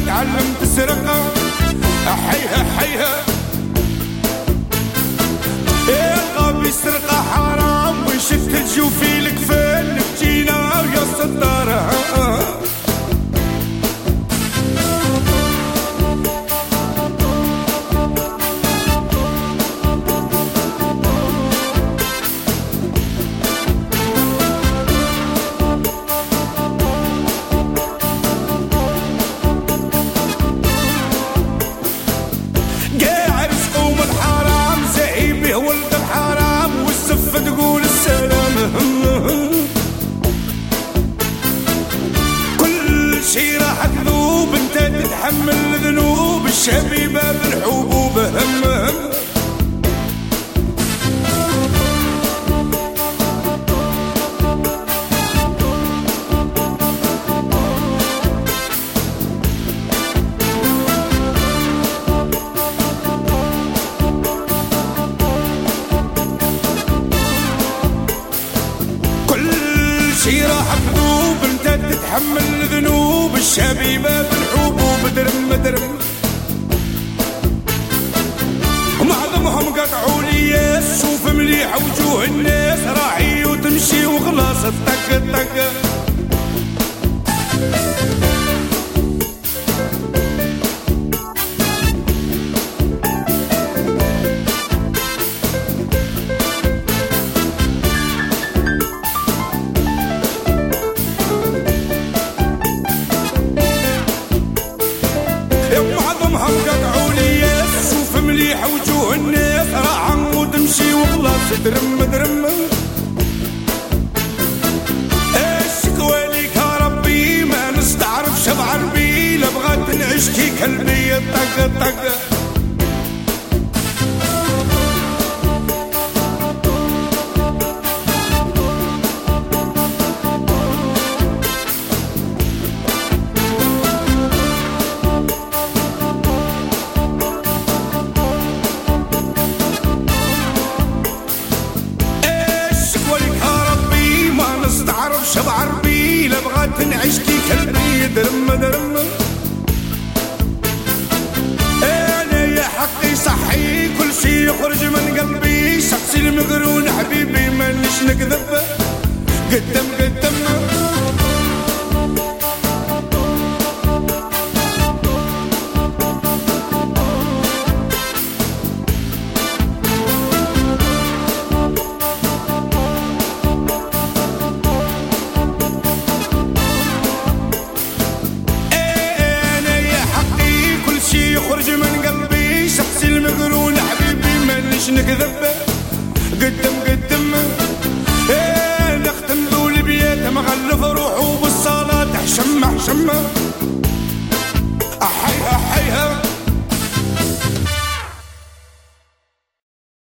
تعلم تسرق حيها حيها الغبي سرقة حرام وشفت الجوفي الكفال نبكينا يا صدارة تقول السلام كل شي راح كذوب انت تتحمل ذنوب الشبيبة بالحبوب هم شي راح كذوب انت تتحمل ذنوب الشبيبة بالحبوب درم درم معظمهم قطعوا لي شوف مليح وجوه الناس راحي وتمشي وخلاص طق طق قطعوا لي شوف مليح وجوه الناس راح وتمشي وخلاص درم درم الشكوى ليك يا ربي ما نستعرف شبع ربي لا بغات نعيش كي كلبي طق طق شبع ربي لا بغات نعيش كي كلبي درم درم انا يا حقي صحي كل شي يخرج من قلبي شخصي المغرون حبيبي مانيش نكذب قدام